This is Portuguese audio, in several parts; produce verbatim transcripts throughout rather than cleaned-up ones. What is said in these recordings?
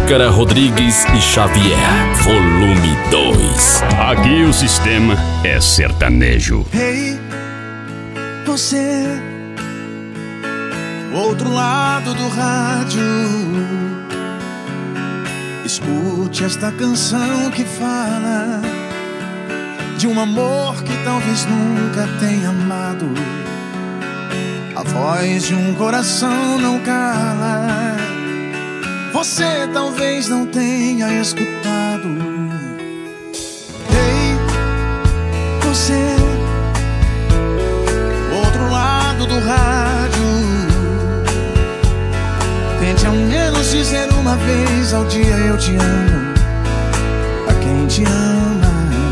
Ícaro Rodrigues e Xavier, volume dois. Aqui o sistema é sertanejo. Hey, você, outro lado do rádio, escute esta canção que fala de um amor que talvez nunca tenha amado. A voz de um coração não cala. Você talvez não tenha escutado. Ei, você, outro lado do rádio, tente ao menos dizer uma vez ao dia eu te amo a quem te ama.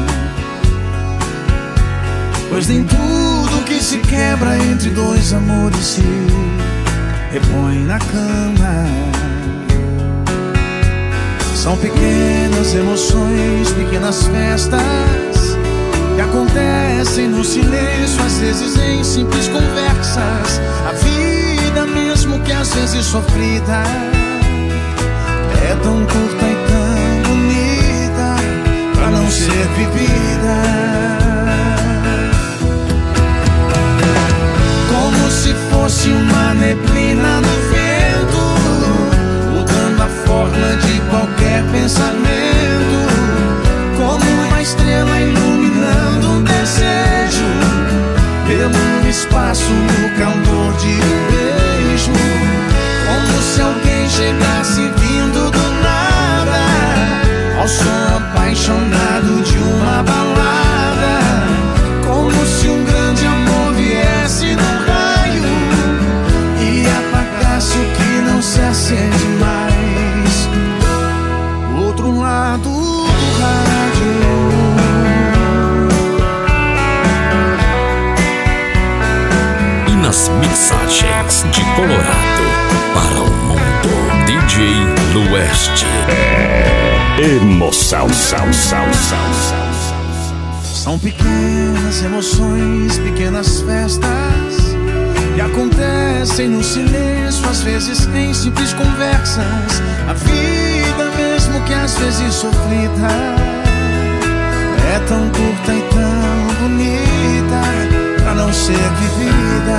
Pois nem tudo que se quebra entre dois amores se repõe na cama. São pequenas emoções, pequenas festas que acontecem no silêncio, às vezes em simples conversas. A vida, mesmo que às vezes sofrida, é tão curta e tão bonita pra não ser vivida. Como se fosse uma neblina no vento, mudando a forma de qualquer pensamento, como uma estrela iluminando um desejo, pelo espaço no calor de um beijo. Como se alguém chegasse vindo do nada, ao som apaixonado de uma balada. Como se um grande amor viesse num raio e apagasse o que não se acende mais. Outro lado do rádio. E nas mixagens de Colorado para o mundo, D J Lueste. É emoção, sal, sal, sal, sal. São pequenas emoções, pequenas festas que acontecem no silêncio, às vezes em simples conversas. A vida, mesmo que às vezes sofrida, é tão curta e tão bonita pra não ser vivida.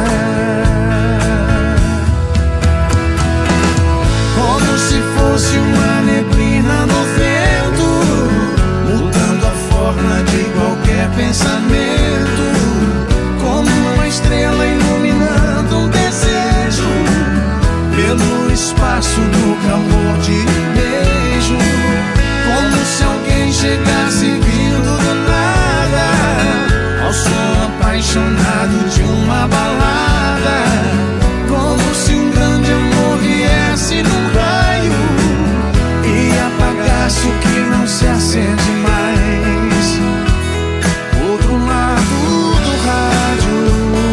Como se fosse uma neblina no vento, mudando a forma de qualquer pensamento, como uma estrela iluminando um desejo, pelo espaço no calor de um beijo. Como se alguém chegasse vindo do nada, ao som apaixonado de uma balada. Como se um grande amor viesse num raio e apagasse o que não se acende mais. Outro lado do rádio.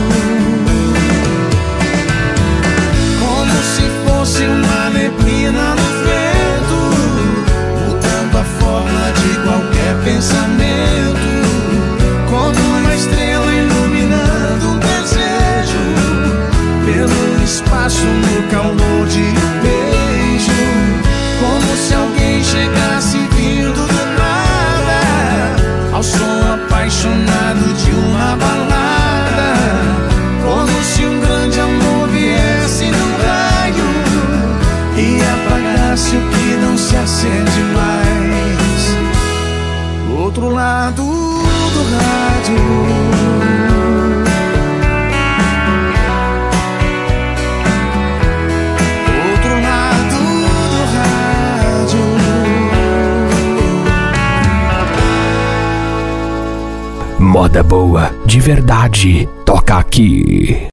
Como se fosse uma neblina no vento, mudando a forma de qualquer pensamento, como uma estrela iluminando um desejo, pelo espaço no calor de um beijo. Como se alguém chegasse vindo do nada, ao som apaixonado de uma balada. Como se um grande amor viesse num raio e apagasse o que não se acende mais. Outro lado do rádio. Moda boa, de verdade, toca aqui.